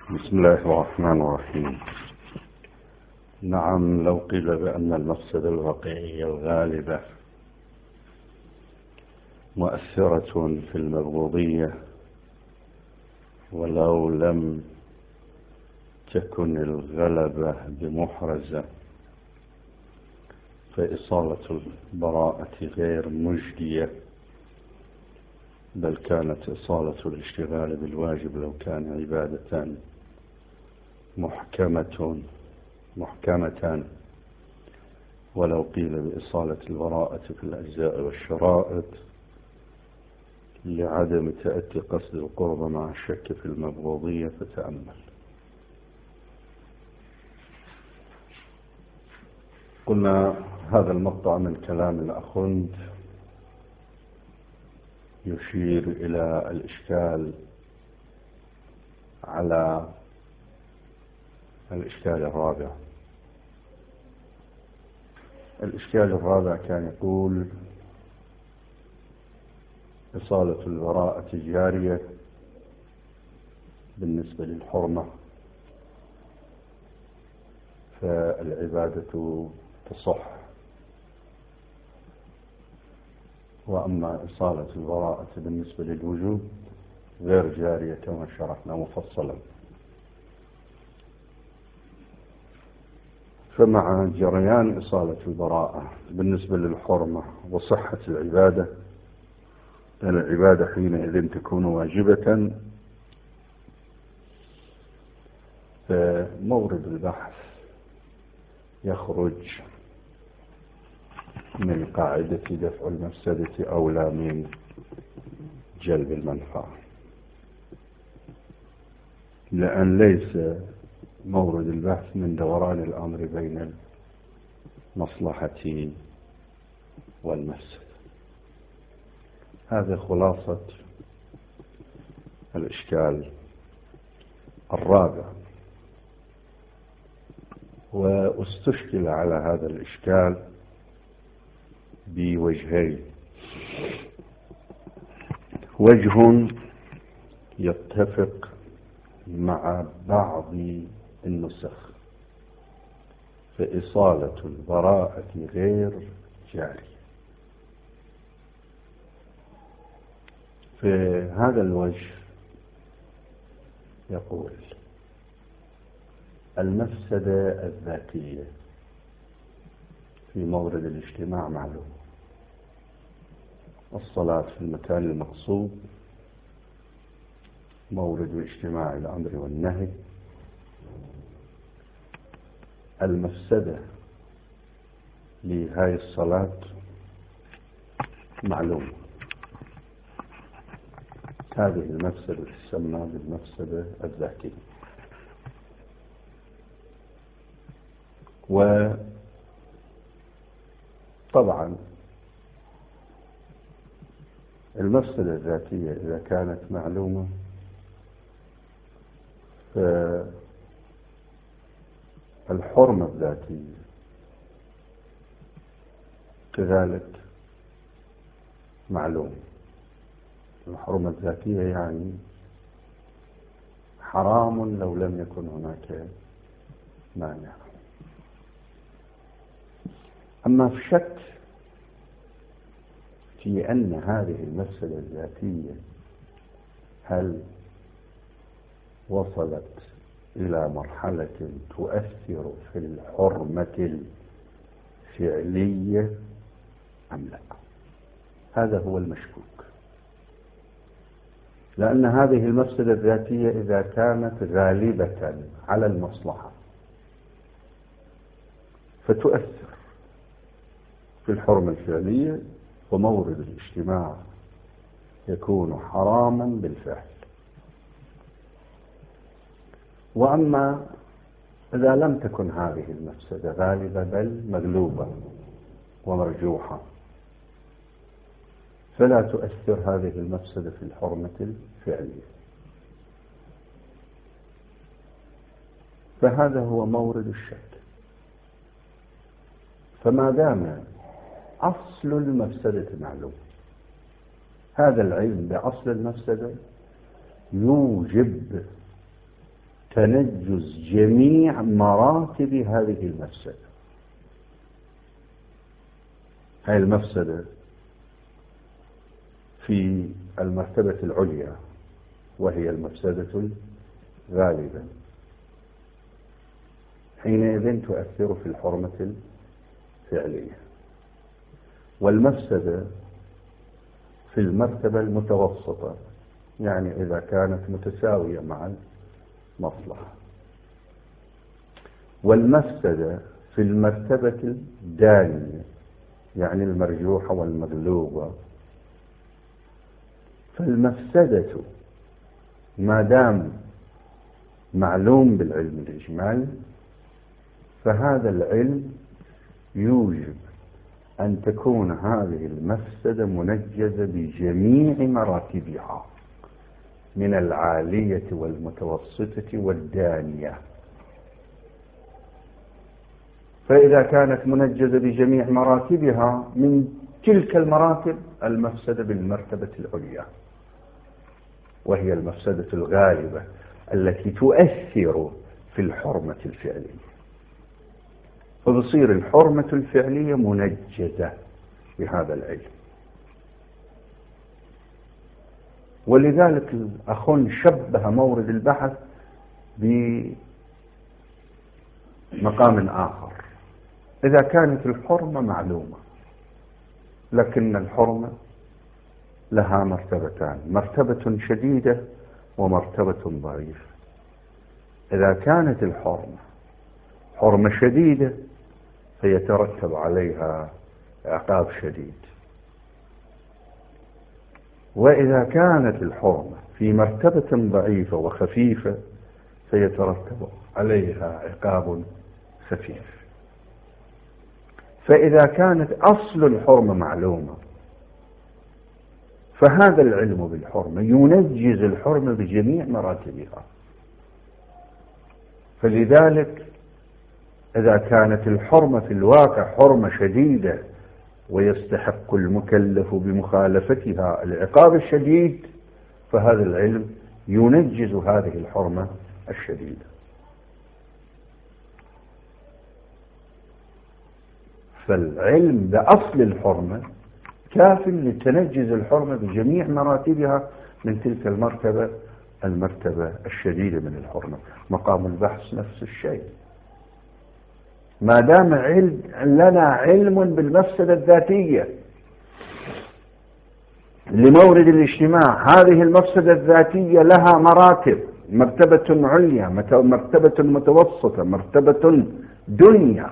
بسم الله الرحمن الرحيم. نعم، لو قيل بأن المفسدة الواقعية الغالبة مؤثرة في المبغوضية، ولو لم تكن الغلبة بمحرزة فإصالة البراءة غير مجدية، بل كانت إصالة الاشتغال بالواجب لو كان عبادة محكمة، ولو قيل بإصالة البراءة في الأجزاء والشرائط لعدم تأتي قصد القرب مع الشك في المبغوضية. فتأمل. قلنا هذا المقطع من كلام الأخوند يشير إلى الإشكال على الإشكال الرابع. الإشكال الرابع كان يقول: إصالة البراءة جارية بالنسبة للحرمة، فالعبادة تصح، وأما إصالة البراءة بالنسبة للوجوب غير جارية كما شرحنا مفصلا. فمع جريان إصالة البراءة بالنسبة للحرمة وصحة العبادة، العبادة حينئذ تكون واجبة، فمورد البحث يخرج من قاعدة دفع المفسدة أولى من جلب المنفعة، لأن ليس مورد البحث من دوران الأمر بين المصلحة والمفسدة. هذه خلاصة الإشكال الرابع. واستشكل على هذا الإشكال بوجهين: وجه يتفق مع بعض النسخ، فإصالة البراءة غير جارية. في هذا الوجه يقول: المفسدة الذاتية في مورد الاجتماع معلوم، الصلاة في المكان المقصود مورد اجتماع الأمر والنهي. المفسدة لهذه الصلاة معلومة، هذه المفسدة تسمى بالمفسدة الذاتية. وطبعا المفسدة الذاتية إذا كانت معلومة فالحرمة الذاتية كذلك معلومة. الحرمة الذاتية يعني حرام لو لم يكن هناك مانع. أما في شك في أن هذه المفسدة الذاتية هل وصلت إلى مرحلة تؤثر في الحرمة الفعلية أم لا، هذا هو المشكوك. لأن هذه المفسدة الذاتية إذا كانت غالبة على المصلحة فتؤثر في الحرمة الفعلية، ومورد الاجتماع يكون حراما بالفعل. وأما إذا لم تكن هذه المفسدة غالبة بل مغلوبة ومرجوحة، فلا تؤثر هذه المفسدة في الحرمة الفعلية. فهذا هو مورد الشك. فما دام أصل المفسدة معلوم، هذا العلم بأصل المفسدة يوجب تنجز جميع مراتب هذه المفسدة. هذه المفسدة في المرتبة العليا وهي المفسدة الغالبة، حينئذ تؤثر في الحرمة الفعلية. والمفسدة في المرتبة المتوسطة، يعني إذا كانت متساوية مع المصلحة. والمفسدة في المرتبة الدانية، يعني المرجوحة والمغلوبة. فالمفسدة ما دام معلوم بالعلم الإجمالي، فهذا العلم يوجب أن تكون هذه المفسدة منجزة بجميع مراتبها، من العالية والمتوسطة والدانية. فإذا كانت منجزة بجميع مراتبها، من تلك المراتب المفسدة بالمرتبة العليا، وهي المفسدة الغالبة التي تؤثر في الحرمة الفعلية. فتصير الحرمة الفعلية منجزة بهذا العلم. ولذلك الأخون شبه مورد البحث بمقام آخر. إذا كانت الحرمة معلومة، لكن الحرمة لها مرتبتان، مرتبة شديدة ومرتبة ضعيفة. إذا كانت الحرمة حرمة شديدة فيترتب عليها عقاب شديد، وإذا كانت الحرمة في مرتبة ضعيفة وخفيفة فيترتب عليها عقاب خفيف. فإذا كانت أصل الحرمة معلومة، فهذا العلم بالحرمة ينجز الحرمة بجميع مراتبها. فلذلك إذا كانت الحرمة في الواقع حرمة شديدة ويستحق المكلف بمخالفتها العقاب الشديد، فهذا العلم ينجز هذه الحرمة الشديدة. فالعلم بأصل الحرمة كاف لتنجز الحرمة بجميع مراتبها من تلك المرتبة الشديدة من الحرمة. مقام البحث نفس الشيء. ما دام لنا علم بالمفسدة الذاتية لمورد الاجتماع، هذه المفسدة الذاتية لها مراتب: مرتبة عليا، مرتبة متوسطة، مرتبة دنيا.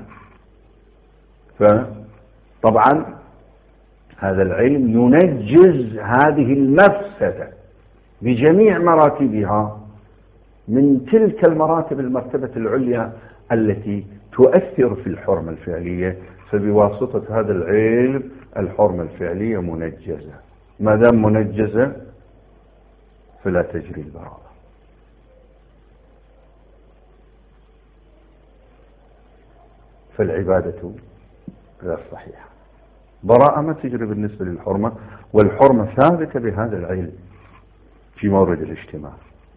فطبعا هذا العلم ينجز هذه المفسدة بجميع مراتبها من تلك المراتب المرتبة العليا التي تؤثر في الحرمة الفعلية. فبواسطة هذا العلم الحرمة الفعلية منجزة. ما دام منجزة فلا تجري البراءة. فالعبادة غير صحيحة. براءة ما تجري بالنسبة للحرمة، والحرمة ثابتة بهذا العلم في مورد الاجتماع.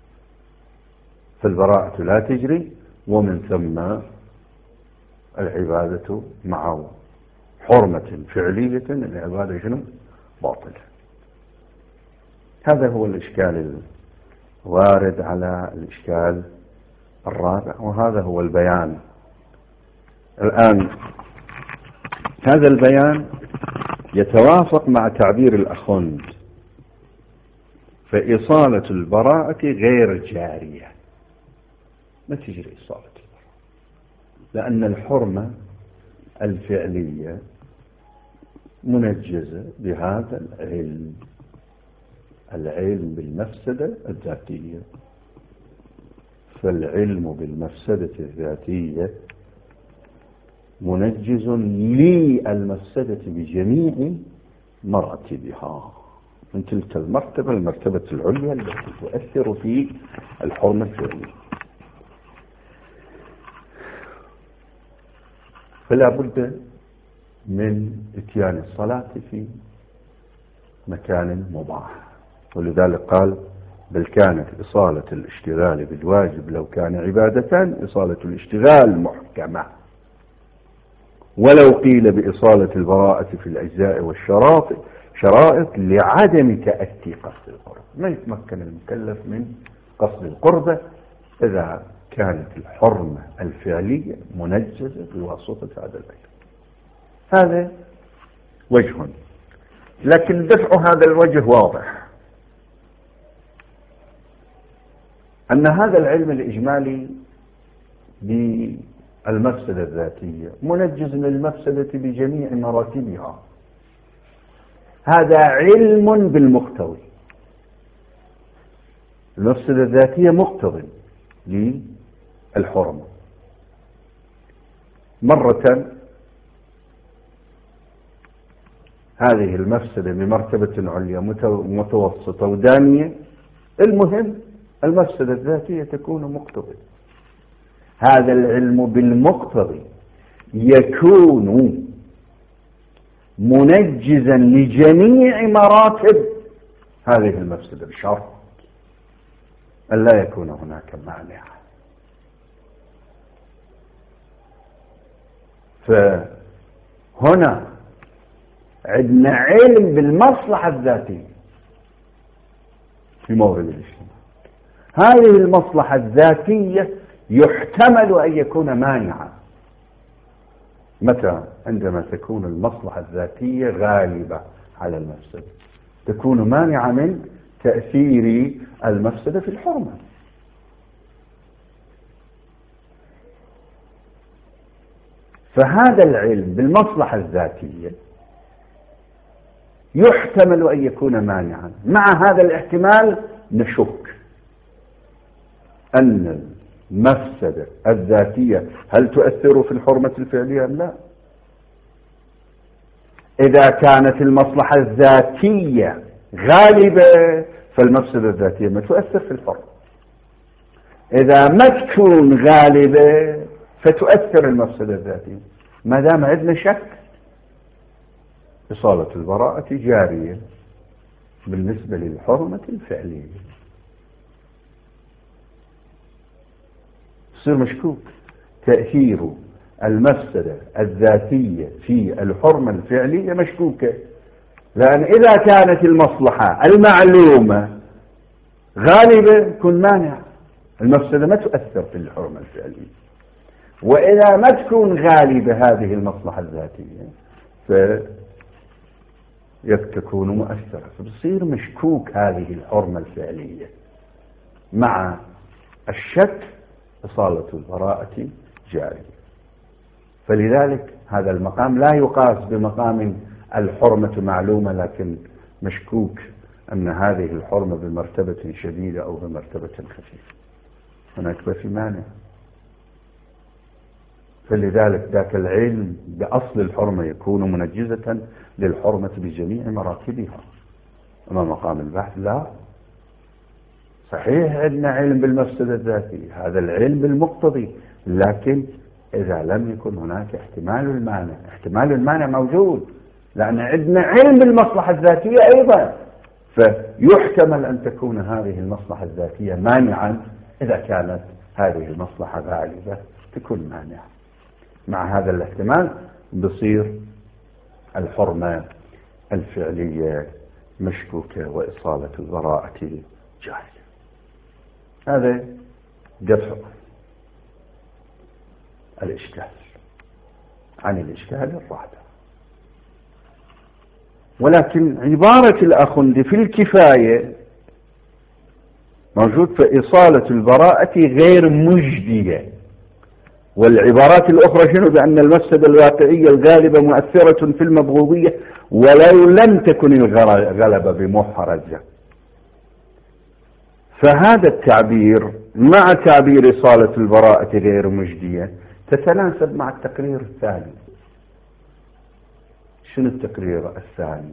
فالبراءة لا تجري، ومن ثم العبادة مع حرمة فعلية العبادة شنو؟ باطلة. هذا هو الإشكال الوارد على الإشكال الرابع، وهذا هو البيان. الآن هذا البيان يتوافق مع تعبير الأخوند، فإصالة البراءة غير جارية، ما تجري إصالة البراءة، لأن الحرمة الفعلية منجزة بهذا العلم بالمفسدة الذاتية. فالعلم بالمفسدة الذاتية منجز للمفسدة بجميع مراتبها من تلك المرتبة العليا التي تؤثر في الحرمة الفعلية. فلا بد من اتيان الصلاة في مكان مباح، ولذلك قال بل كانت إصالة الاشتغال بالواجب لو كان عبادة إصالة الاشتغال محكمة، ولو قيل بإصالة البراءة في الأجزاء والشرائط لعدم تأتي قصد القرب. ما يتمكن المكلف من قصد القربة إذا كانت الحرمة الفعلية منجزة بواسطة هذا العلم. هذا وجه، لكن دفع هذا الوجه واضح، أن هذا العلم الإجمالي بالمفسدة الذاتية منجز للمفسدة بجميع مراتبها. هذا علم بالمقتضي، المفسدة الذاتية مقتضي للحرمة. مرة هذه المفسدة بمرتبة عليا متوسطة ودانية، المهم المفسدة الذاتية تكون مقتضي. هذا العلم بالمقتضي يكون منجزا لجميع مراتب هذه المفسدة بشرط أن لا يكون هناك مانع. فهنا عندنا علم بالمصلحة الذاتية في مورد الاجتماع. هذه المصلحة الذاتية يحتمل أن يكون مانعا. متى؟ عندما تكون المصلحة الذاتية غالبة على المفسدة، تكون مانعة من تأثير المفسدة في الحرمة. فهذا العلم بالمصلحة الذاتية يحتمل أن يكون مانعا. مع هذا الاحتمال نشك أن المفسدة الذاتية هل تؤثر في الحرمة الفعلية أم لا. إذا كانت المصلحة الذاتية غالبة فالمفسدة الذاتية ما تؤثر في الحرمة. إذا ما تكون غالبة فتؤثر المفسدة الذاتية. ما دام عندنا شك إصالة البراءة جارية بالنسبة للحرمة الفعلية. يصير مشكوك تأثير المفسدة الذاتية في الحرمة الفعلية مشكوكة، لأن إذا كانت المصلحة المعلومة غالبة يكون مانع، المفسدة ما تؤثر في الحرمة الفعلية. وإذا ما تكون غالبة هذه المصلحة الذاتية تكون مؤثرة، فبصير مشكوك هذه الحرمة الفعلية. مع الشك إصالة البراءة جارية. فلذلك هذا المقام لا يقاس بمقام الحرمة معلومة لكن مشكوك أن هذه الحرمة بمرتبة شديدة أو بمرتبة خفيفة، هناك في مانع. فلذلك ذاك العلم بأصل الحرمة يكون منجزة للحرمة بجميع مراتبها. أما مقام البحث لا. صحيح عندنا علم بالمفسدة الذاتية، هذا العلم بالمقتضي، لكن إذا لم يكن هناك احتمال المانع. احتمال المانع موجود لأن عندنا علم بالمصلحة الذاتية أيضا، فيحتمل أن تكون هذه المصلحة الذاتية مانعا. إذا كانت هذه المصلحة غالبة تكون مانعة. مع هذا الاحتمال بصير الحرمة الفعلية مشكوكة وإصالة البراءة جارية. هذا دفع الإشكال عن الإشكال الرابع. ولكن عبارة الأخندي في الكفاية موجود فإصالة البراءة غير مجدية، والعبارات الأخرى شنو؟ بأن المفسدة الواقعية الغالبة مؤثرة في المبغوضية ولو لم تكن الغلبة بمحرزة. فهذا التعبير مع تعبير إصالة البراءة غير مجدية تتناسب مع التقرير الثاني. شنو التقرير الثاني؟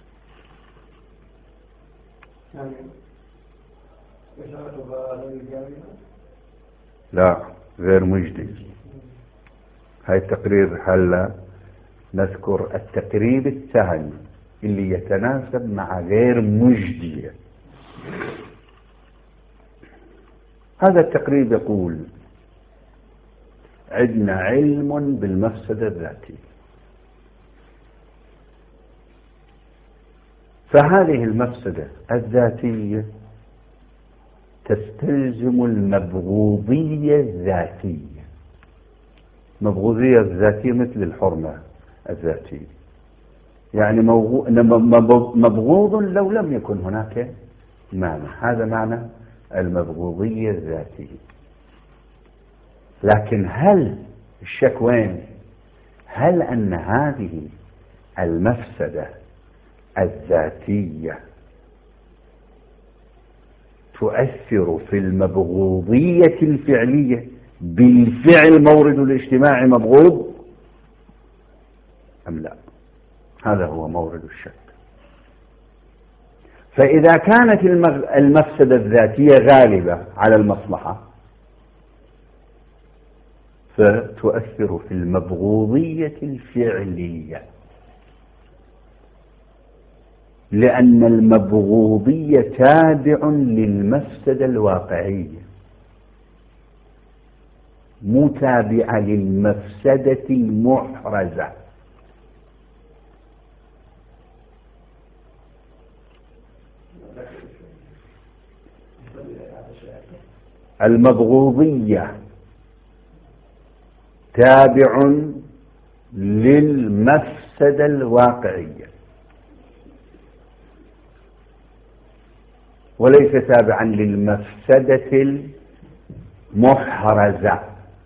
لا، غير مجدي. هاي التقرير هلا نذكر التقرير الثاني اللي يتناسب مع غير مجدية. هذا التقريب يقول عندنا علم بالمفسدة الذاتية، فهذه المفسدة الذاتية تستلزم المبغوضية الذاتية. المبغوضية الذاتية مثل الحرمة الذاتية، يعني مبغوض لو لم يكن هناك معنى، هذا معنى المبغوضية الذاتية. لكن هل الشك وين؟ هل أن هذه المفسدة الذاتية تؤثر في المبغوضية الفعلية بالفعل مورد الاجتماع مبغوض أم لا؟ هذا هو مورد الشك. فإذا كانت المفسدة الذاتية غالبة على المصلحة فتؤثر في المبغوضية الفعلية، لأن المبغوضية تابع للمفسدة الواقعية متابعة للمفسدة المحرزة. المبغوضية تابع للمفسدة الواقعية وليس تابعا للمفسدة المحرزة.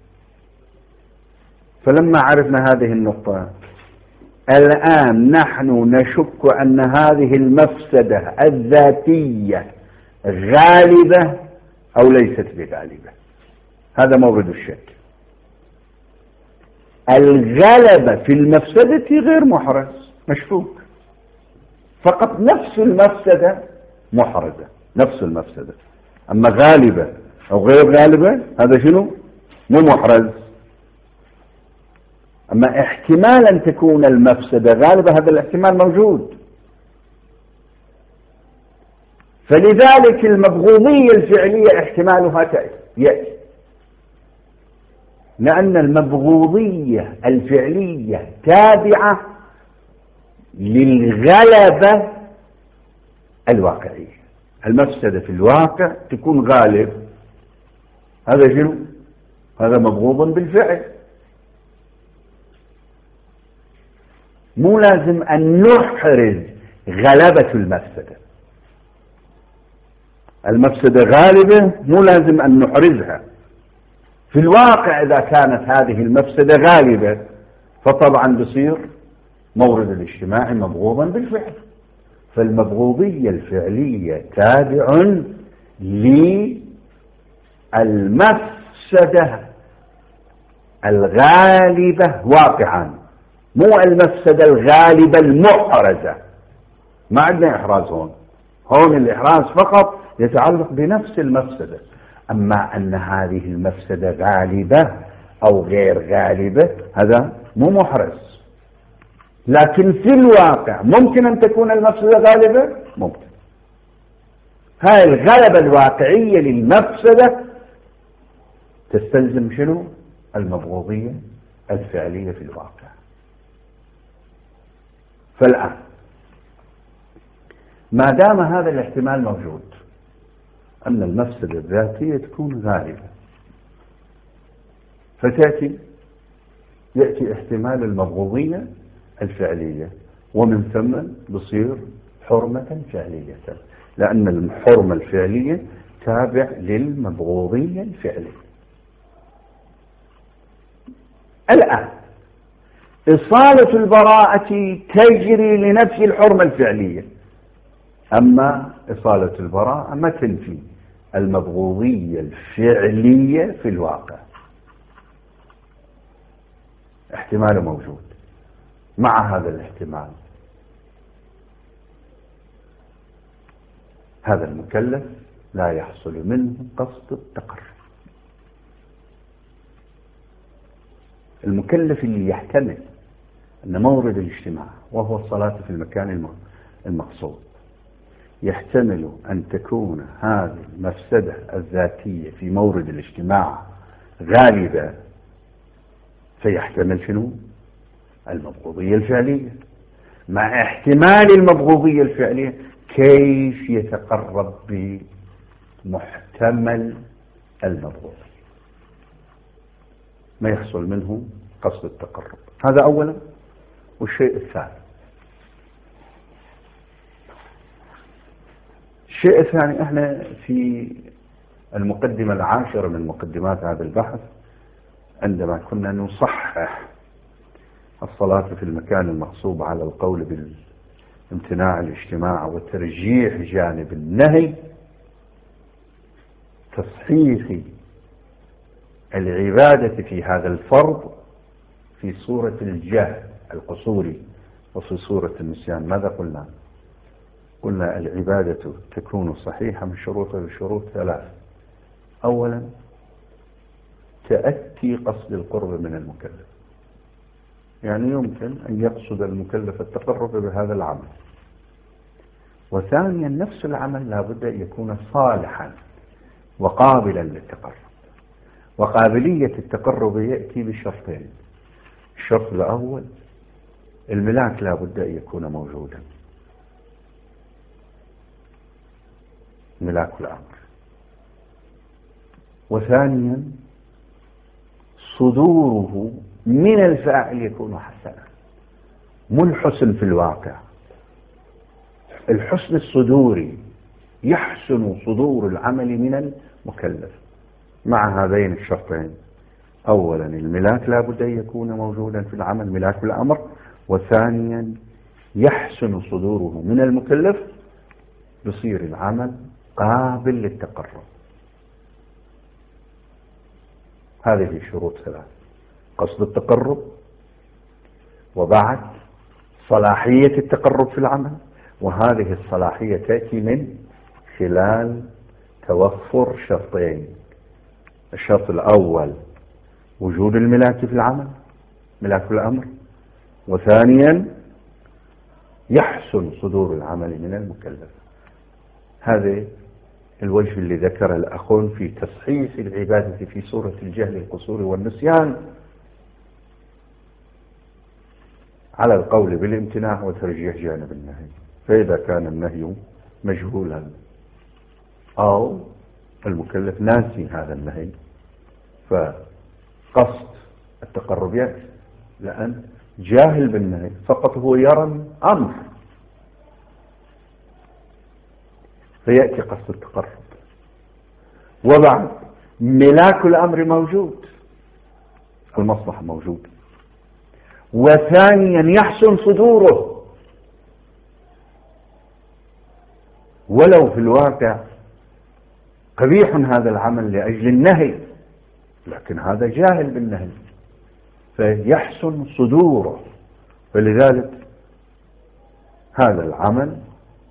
فلما عرفنا هذه النقطة الآن نحن نشك أن هذه المفسدة الذاتية غالبة أو ليست بغالبة. هذا مورد الشك. الغلبة في المفسدة غير محرز، مشكوك، فقط نفس المفسدة محرزة، نفس المفسدة. أما غالبة أو غير غالبة هذا شنو؟ مو محرز. أما احتمال أن تكون المفسدة غالبة هذا الاحتمال موجود. فلذلك المبغوضية الفعلية احتمالها يأتي، لأن المبغوضية الفعلية تابعة للغلبة الواقعية. المفسدة في الواقع تكون غالب، هذا شنو؟ هذا مبغوض بالفعل. مو لازم أن نحرز غلبة المفسدة. المفسدة غالبة مو لازم أن نحرزها. في الواقع إذا كانت هذه المفسدة غالبة فطبعا بصير مورد الاجتماع مبغوضا بالفعل. فالمبغوضية الفعلية تابع للمفسدة الغالبة واقعا، مو المفسدة الغالبة المحرزة. ما عندنا إحراز هون الإحراز فقط يتعلق بنفس المفسدة. أما أن هذه المفسدة غالبة أو غير غالبة هذا مو محرز. لكن في الواقع ممكن أن تكون المفسدة غالبة، ممكن. هاي الغلبة الواقعية للمفسدة تستلزم شنو؟ المبغوضية الفعلية في الواقع. فالآن ما دام هذا الاحتمال موجود أن المفسدة الذاتية تكون غالبة، يأتي احتمال المبغوضية الفعلية، ومن ثم بصير حرمة فعلية، لأن الحرمة الفعلية تابع للمبغوضية الفعلية. الآن إصالة البراءة تجري لنفي الحرمة الفعلية، أما إصالة البراءة ما تنفي المبغوضية الفعلية في الواقع. احتمال موجود. مع هذا الاحتمال هذا المكلف لا يحصل منه قصد التقرب. المكلف اللي يحتمل أن مورد الاجتماع وهو الصلاة في المكان المقصود يحتمل أن تكون هذه المفسدة الذاتية في مورد الاجتماع غالبة، فيحتمل شنو؟ المبغوضية الفعلية. مع احتمال المبغوضية الفعلية كيف يتقرب بمحتمل المبغوضية؟ ما يحصل منه قصد التقرب. هذا أولا. والشيء الثاني، الشيء الثاني، احنا في المقدمة العاشرة من مقدمات هذا البحث عندما كنا نصحح الصلاة في المكان المغصوب على القول بالامتناع الاجتماع وترجيح جانب النهي، تصحيح العبادة في هذا الفرض في صورة الجهل القصوري وفي صورة النسيان. ماذا قلنا؟ قلنا العبادة تكون صحيحة من شروطها بشروط ثلاث. أولا، تأتي قصد القرب من المكلف، يعني يمكن أن يقصد المكلف التقرب بهذا العمل. وثانيا، نفس العمل لا بد أن يكون صالحا وقابلا للتقرب. وقابلية التقرب يأتي بشرطين. الشرط الأول، الملاك لا بد أن يكون موجودا، ملاك الأمر. وثانيا، صدوره من الفاعل يكون حسنا، مو الحسن في الواقع، الحسن الصدوري، يحسن صدور العمل من المكلف. مع هذين الشرطين، أولا الملاك لا بد أن يكون موجودا في العمل، ملاك الأمر. وثانيا، يحسن صدوره من المكلف، بصير العمل قابل للتقرب. هذه شروط ثلاث: قصد التقرب، وبعد صلاحية التقرب في العمل. وهذه الصلاحية تأتي من خلال توفر شرطين: الشرط الأول وجود الملاك في العمل، ملاك الأمر. وثانيا، يحسن صدور العمل من المكلف. هذا الوجه اللي ذكر الأخون في تصحيح العبادة في صورة الجهل القصور والنسيان على القول بالامتناع وترجيح جانب النهي. فإذا كان النهي مجهولا أو المكلف ناسي هذا النهي، فقصد التقرب يأتي، لأن جاهل بالنهي فقط هو يرى أمر، فيأتي قصد التقرب. وبعد ملاك الأمر موجود، المصلحة موجود. وثانيا، يحسن صدوره، ولو في الواقع قبيح هذا العمل لأجل النهي، لكن هذا جاهل بالنهي فيحسن صدوره. فلذلك هذا العمل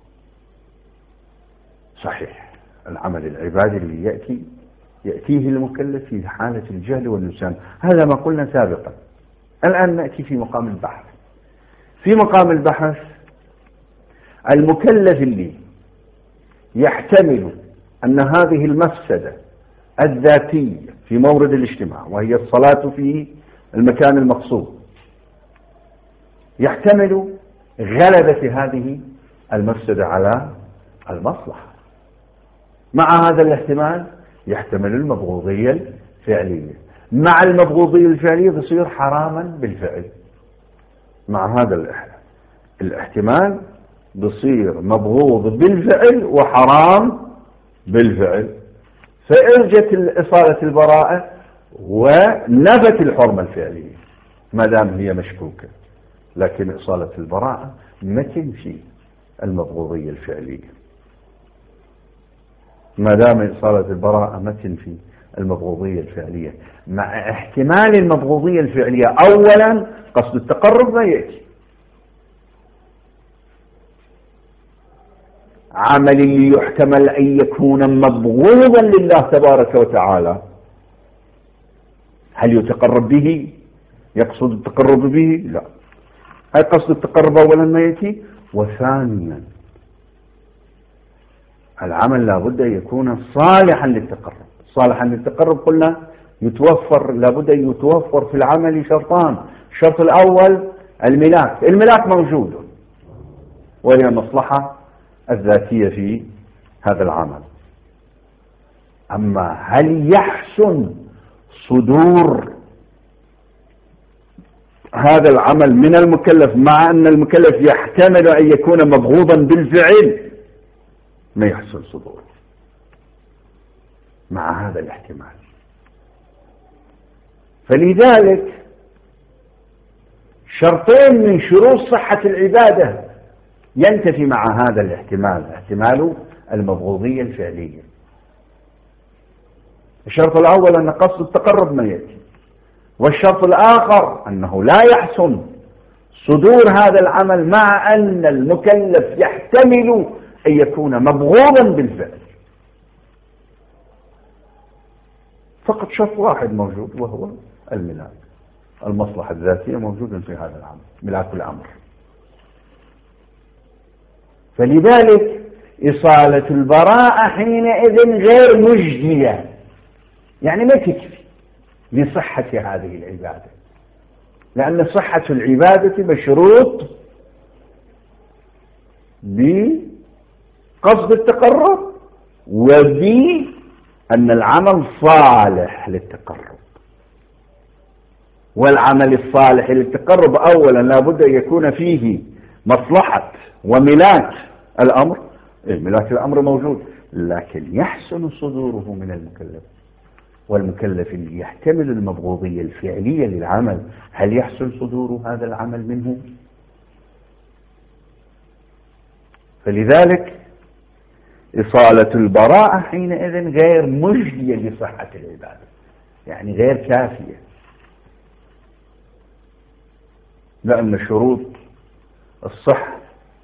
صحيح، العمل العبادي اللي يأتيه المكلف في حالة الجهل والنسيان. هذا ما قلنا سابقا. الآن نأتي في مقام البحث. في مقام البحث، المكلف اللي يحتمل أن هذه المفسدة الذاتية في مورد الاجتماع، وهي الصلاة في المكان المقصود، يحتمل غلبة هذه المفسدة على المصلحة. مع هذا الاحتمال يحتمل المبغوضية الفعلية. مع المبغوضية الفعلية بصير حراما بالفعل. مع هذا الاحتمال بصير مبغوض بالفعل وحرام بالفعل. فإرجت إصالة البراءة ونفت الحرمة الفعلية ما دام هي مشكوكة، لكن إصالة البراءة ما تنفي المبغوضية الفعلية. ما دام إصالة البراءة ما تنفي المبغوضية الفعلية. مع احتمال المبغوضية الفعلية أولا قصد التقرب ما يأتي. عمل يحتمل أن يكون مبغوضا لله تبارك وتعالى، هل يتقرب به؟ يقصد التقرب به؟ لا. هل قصد التقرب أولا ما يأتي؟ وثانيا العمل لابد أن يكون صالحا للتقرب. صالحا للتقرب قلنا لابد أن يتوفر في العمل شرطان. الشرط الأول الملاك موجود، وهي المصلحة الذاتية في هذا العمل. أما هل يحسن صدور هذا العمل من المكلف مع أن المكلف يحتمل أن يكون مبغوضا بالفعل؟ ما يحسن صدوره مع هذا الاحتمال. فلذلك شرطين من شروط صحة العبادة ينتفي مع هذا الاحتمال، احتمال المبغوضية الفعلية. الشرط الأول أن قصد التقرب ما يأتي، والشرط الآخر أنه لا يحسن صدور هذا العمل مع أن المكلف يحتمل أن يكون مبغوضا بالفعل. فقط شرط واحد موجود وهو الملاك، المصلحة الذاتية موجودة في هذا العمل، ملاك الأمر. فلذلك إصالة البراءة حينئذ غير مجدية، يعني ما تكفي لصحة هذه العبادة، لأن صحة العبادة مشروط بقصد التقرب وبأن العمل صالح للتقرب. والعمل الصالح للتقرب أولا لابد أن يكون فيه مصلحة وملاك الأمر. ملاك الأمر موجود، لكن يحسن صدوره من المكلف. والمكلف اللي يحتمل المبغوضية الفعلية للعمل، هل يحسن صدور هذا العمل منه؟ فلذلك إصالة البراءة حينئذ غير مجدية لصحة العبادة، يعني غير كافية، لأن شروط الصحة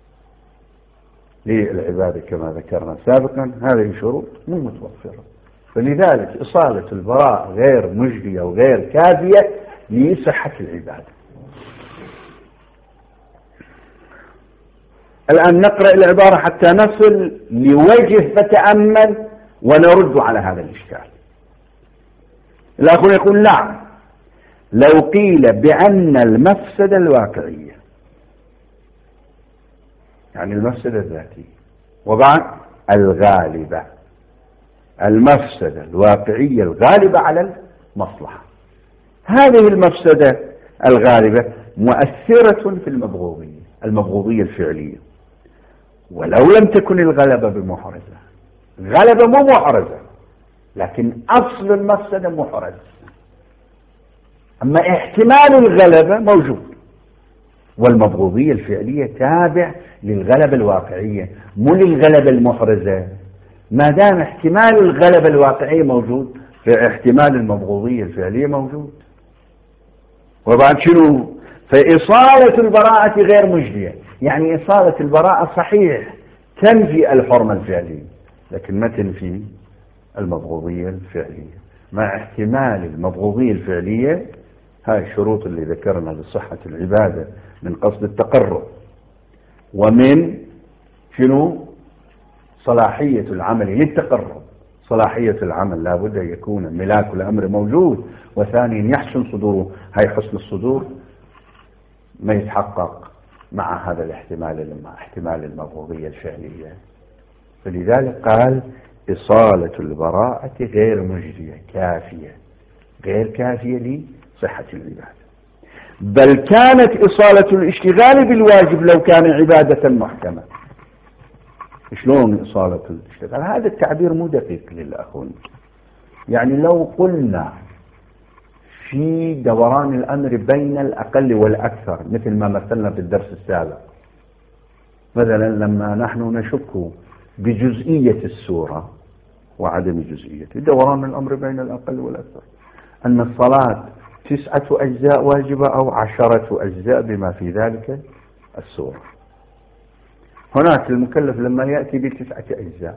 للعبادة كما ذكرنا سابقا هذه شروط مو متوفرة. فلذلك إصالة البراءة غير مجدية وغير كافية لصحة العبادة. الآن نقرأ العبارة حتى نصل لوجه فتأمل ونرد على هذا الإشكال. الآخر يقول نعم، لو قيل بأن المفسدة الواقعية، يعني المفسدة الذاتية، وبعد الغالبة، المفسدة الواقعية الغالبة على المصلحة، هذه المفسدة الغالبة مؤثرة في المبغوضية الفعلية، ولو لم تكن الغلبة بمحرزة. الغلبة مو محرزة، لكن أصل المفسدة محرز، أما احتمال الغلبة موجود. والمبغوضية الفعلية تابع للغلبة الواقعية مو للغلبة المحرزة. ما دام احتمال الغلبة الواقعية موجود، فاحتمال المبغوضية الفعلية موجود. وبعد شنو؟ فإصالة البراءة غير مجدية، يعني إصالة البراءة صحيح تنفي الحرمة الفعلية، لكن ما تنفي المبغوضية الفعلية. مع احتمال المبغوضية الفعلية، هاي الشروط اللي ذكرنا لصحة العبادة من قصد التقرب ومن شنو؟ صلاحية العمل للتقرب. صلاحية العمل لابد أن يكون ملاك الأمر موجود، وثانيا يحسن صدوره. هاي حسن الصدور ما يتحقق مع هذا الاحتمال، مع احتمال المبغوضية الفعلية. فلذلك قال إصالة البراءة غير مجدية، كافية، غير كافية لصحة العبادة. بل كانت إصالة الاشتغال بالواجب لو كان عبادة محكمة. شلون إصالة الاشتغال؟ هذا التعبير مو دقيق للأخوين. يعني لو قلنا في دوران الأمر بين الأقل والأكثر، مثل ما مثلنا في الدرس السابق، مثلا لما نحن نشك بجزئية السورة وعدم جزئية، دوران الأمر بين الأقل والأكثر، أن الصلاة 9 أجزاء واجبة أو 10 أجزاء بما في ذلك السورة. هناك المكلف لما يأتي ب9 أجزاء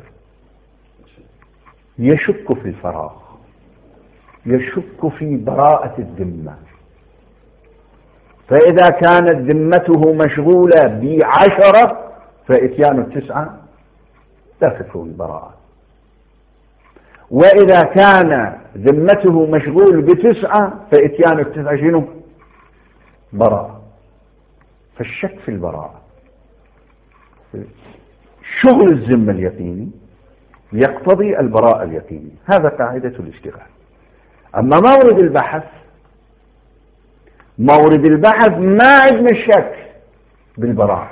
يشك في الفراغ، يشك في براءة الذمة. فإذا كانت ذمته مشغولة ب10 فإتيان 9 لا تكون براءة. وإذا كان ذمته مشغول ب9 فإتيان ال9 شنو؟ براءة. فالشك في البراءة شغل الذمة اليقيني يقتضي البراءة اليقيني، هذا قاعدة الاشتغال. أما مورد البحث ما عندنا الشك بالبراءة.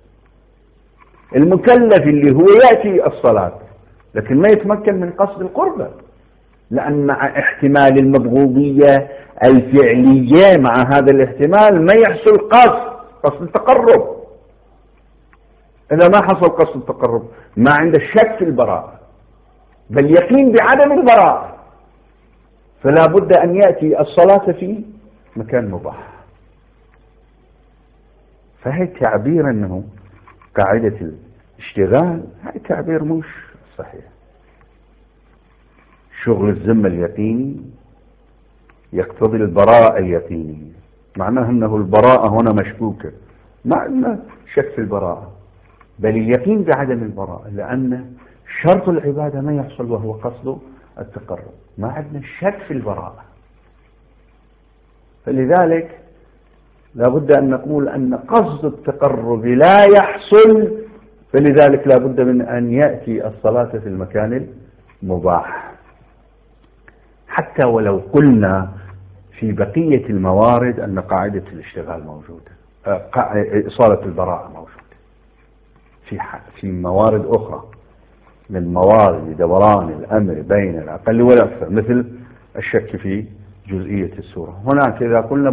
المكلف اللي هو يأتي الصلاة لكن ما يتمكن من قصد القربة، لأن مع احتمال المبغوضية الفعلية مع هذا الاحتمال ما يحصل قصد التقرب. إذا ما حصل قصد التقرب ما عنده الشك في البراءة بل يقين بعدم البراءة، فلا بد أن يأتي الصلاة في مكان مباح. فهي تعبير أنه قاعدة الاشتغال هاي تعبير مش صحيح. شغل الذمة اليقيني يقتضي البراءة اليقينية، معناه أنه البراءة هنا مشكوكة، ما عندنا شك في البراءة بل اليقين بعدم البراءة، لأن شرط العبادة ما يحصل وهو قصد التقرب، ما عندنا شك في البراءة. فلذلك لابد أن نقول أن قصد التقرب لا يحصل، فلذلك لابد من أن يأتي الصلاة في المكان المباح. حتى ولو قلنا في بقية الموارد أن قاعدة الاشتغال موجودة، إصالة البراءة موجودة في موارد أخرى من موارد دوران الأمر بين الأقل والأكثر، مثل الشك في جزئية السورة. هناك إذا قلنا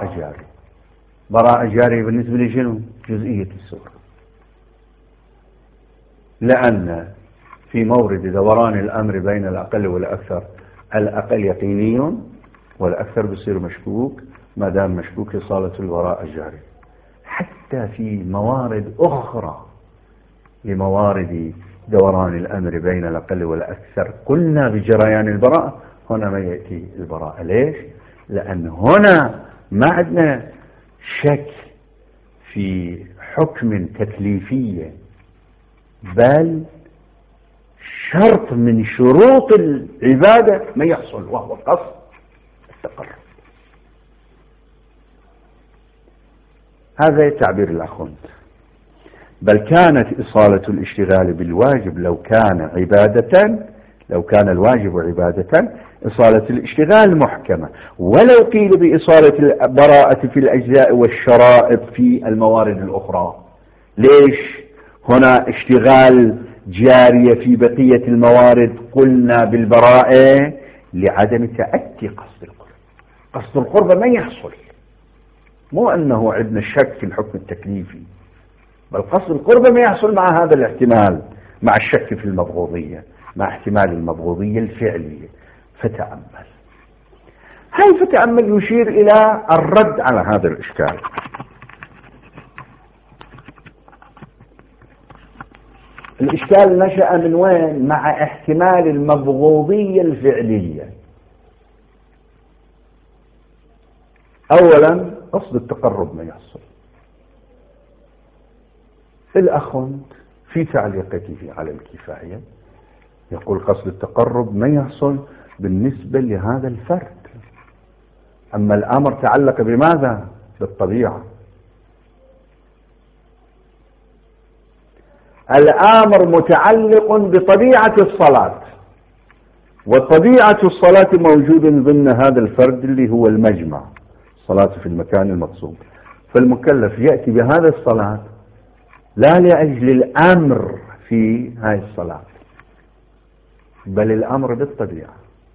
براءة جارية بالنسبة لشنو؟ جزئية السورة، لأن في مورد دوران الأمر بين الأقل والأكثر الأقل يقيني والأكثر بصير مشكوك، ما دام مشكوك إصالة البراءة الجارية. حتى في موارد أخرى لموارد دوران الأمر بين الأقل والأكثر قلنا بجريان البراءة، هنا ما يأتي البراءة. ليش؟ لأن هنا ما عندنا شك في حكم تكليفية، بل شرط من شروط العبادة ما يحصل وهو قصد التقرب. هذا تعبير الأخوند. بل كانت إصالة الاشتغال بالواجب لو كان الواجب عبادة إصالة الاشتغال محكمة، ولو قيل بإصالة البراءة في الأجزاء والشرائط في الموارد الأخرى. ليش هنا اشتغال جارية في بقية الموارد قلنا بالبراءة؟ لعدم تأتي قصد القرب. قصد القرب ما يحصل، مو أنه عندنا شك في الحكم التكليفي، بل قصد القرب ما يحصل مع هذا الاحتمال، مع الشك في المبغوضية، مع احتمال المبغوضية الفعلية. فتأمل يشير إلى الرد على هذا الإشكال. الإشكال نشأ من وين؟ مع احتمال المبغوضية الفعلية. أولا قصد التقرب ما يحصل. الأخوند في تعليقته على الكفاية يقول قصد التقرب ما يحصل بالنسبة لهذا الفرد، أما الأمر تعلق بماذا؟ بالطبيعة. الأمر متعلق بطبيعة الصلاة، وطبيعة الصلاة موجود ضمن هذا الفرد اللي هو المجمع، الصلاة في المكان المقصود. فالمكلف يأتي بهذا الصلاة لا لأجل الأمر في هذه الصلاة، بل الأمر بالطبيعة.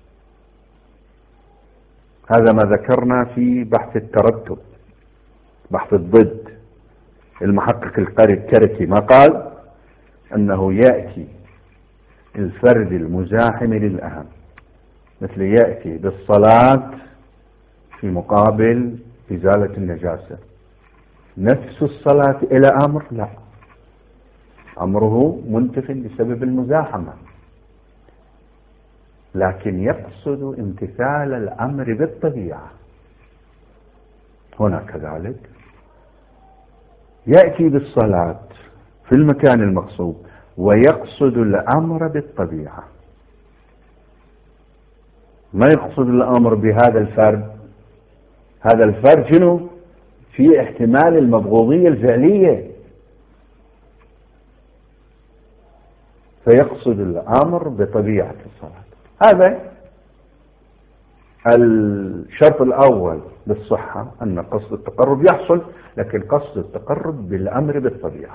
هذا ما ذكرنا في بحث الترتب، بحث الضد. المحقق الكركي ما قال أنه يأتي الفرد المزاحم للأهم، مثل يأتي بالصلاة في مقابل إزالة النجاسة، نفس الصلاة إلى أمر؟ لا، أمره منتف بسبب المزاحمة، لكن يقصد امتثال الأمر بالطبيعة. هنا كذلك يأتي بالصلاة في المكان المقصود ويقصد الأمر بالطبيعة، ما يقصد الأمر بهذا الفرد. هذا الفرد شنو؟ في احتمال المبغوضية الفعلية، فيقصد الأمر بطبيعة الصلاة. هذا الشرط الأول للصحة، أن قصد التقرب يحصل، لكن قصد التقرب بالأمر بالطبيعة.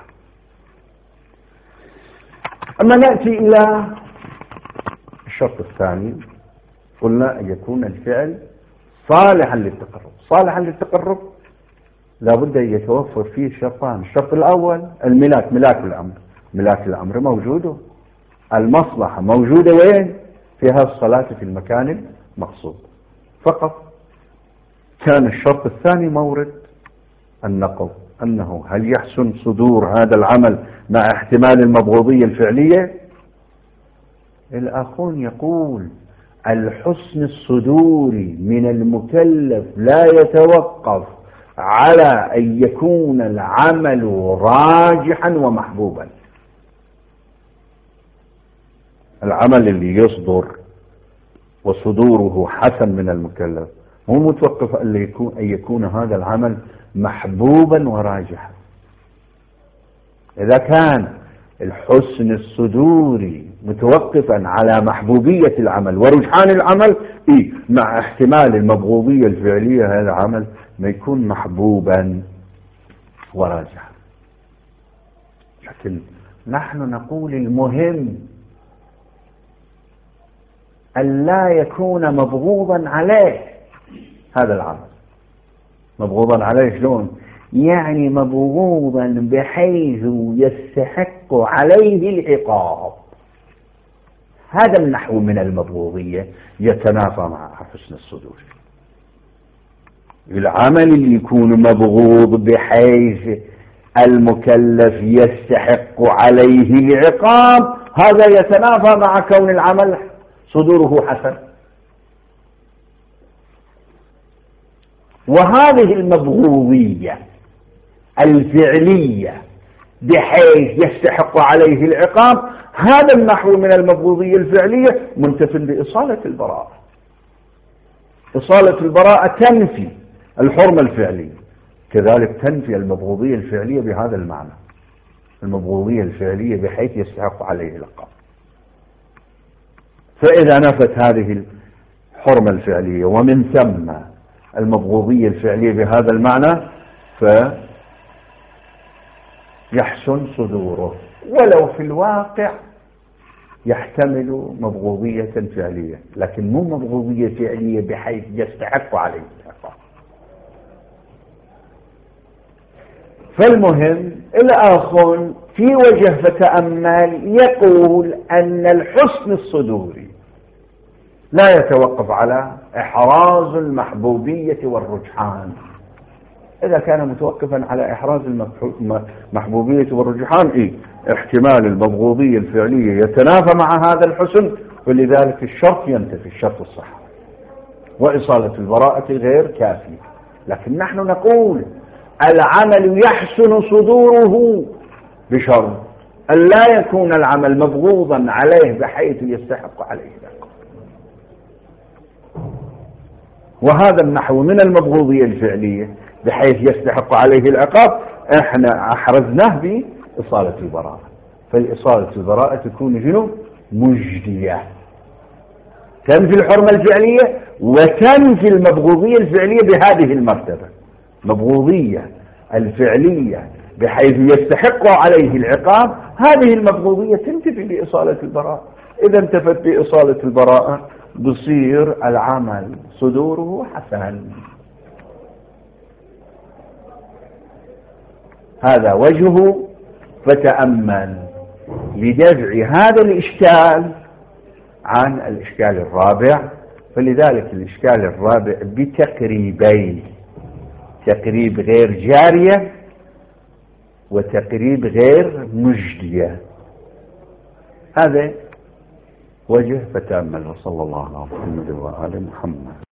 أما نأتي إلى الشرط الثاني، قلنا أن يكون الفعل صالحا للتقرب. صالحا للتقرب لابد أن يتوفر فيه شرطان. الشرط الأول الملاك، ملاك الأمر. ملاك الأمر موجود، المصلحة موجودة وين؟ في هذه الصلاة في المكان المقصود فقط. كان الشرط الثاني مورد النقض، أنه هل يحسن صدور هذا العمل مع احتمال المبغوضية الفعلية؟ الآخرون يقول الحسن الصدوري من المكلف لا يتوقف على أن يكون العمل راجحا ومحبوبا. العمل اللي يصدر وصدوره حسن من المكلف مو متوقف أن يكون هذا العمل محبوبا وراجحا. إذا كان الحسن الصدوري متوقفا على محبوبية العمل ورجحان العمل، مع احتمال المبغوضية الفعلية هذا العمل ما يكون محبوبا وراجحا. لكن نحن نقول المهم أن لا يكون مبغوضا عليه هذا العمل. مبغوضا عليه شلون؟ يعني مبغوضا بحيث يستحق عليه العقاب. هذا النحو من المبغوضية يتنافى مع حسن الصدور. العمل اللي يكون مبغوض بحيث المكلف يستحق عليه العقاب هذا يتنافى مع كون العمل صدوره حسن. وهذه المبغوضية الفعلية بحيث يستحق عليه العقاب، هذا النحو من المبغوضية الفعلية منتف بإصالة البراءة. إصالة البراءة تنفي الحرمة الفعلية، كذلك تنفي المبغوضية الفعلية بهذا المعنى، المبغوضية الفعلية بحيث يستحق عليه العقاب. فإذا نفت هذه الحرمة الفعلية ومن ثم المبغوضية الفعلية بهذا المعنى فيحسن صدوره، ولو في الواقع يحتمل مبغوضية فعلية، لكن مو مبغوضية فعلية بحيث يستحق عليه العقاب. فالمهم الآخر في وجه فتأمل يقول أن الحسن الصدوري لا يتوقف على إحراز المحبوبية والرجحان. إذا كان متوقفا على إحراز المحبوبية والرجحان احتمال المبغوضية الفعلية يتنافى مع هذا الحسن، ولذلك الشرط ينتفي، الشرط الصحة، وإصالة البراءة غير كافية. لكن نحن نقول العمل يحسن صدوره بشرط أن لا يكون العمل مبغوضا عليه بحيث يستحق عليه العقاب. وهذا النحو من المبغوضية الفعلية بحيث يستحق عليه العقاب احنا احرزناه بإصالة البراءة. فالإصالة البراءة تكون شنو؟ مجدية، تنفي الحرمة الفعلية وتنفي المبغوضية الفعلية بهذه المرتبة. مبغوضية الفعلية بحيث يستحق عليه العقاب، هذه المبغوضية تنتفي بإصالة البراءة. إذا انتفت بإصالة البراءة بصير العمل صدوره حسن. هذا وجهه. فتأمل لدفع هذا الإشكال عن الإشكال الرابع. فلذلك الإشكال الرابع بتقريبين، تقريب غير جارية وتقريب غير مجدية. هذا وجه فتأمل. وصلى الله على محمد وآل محمد.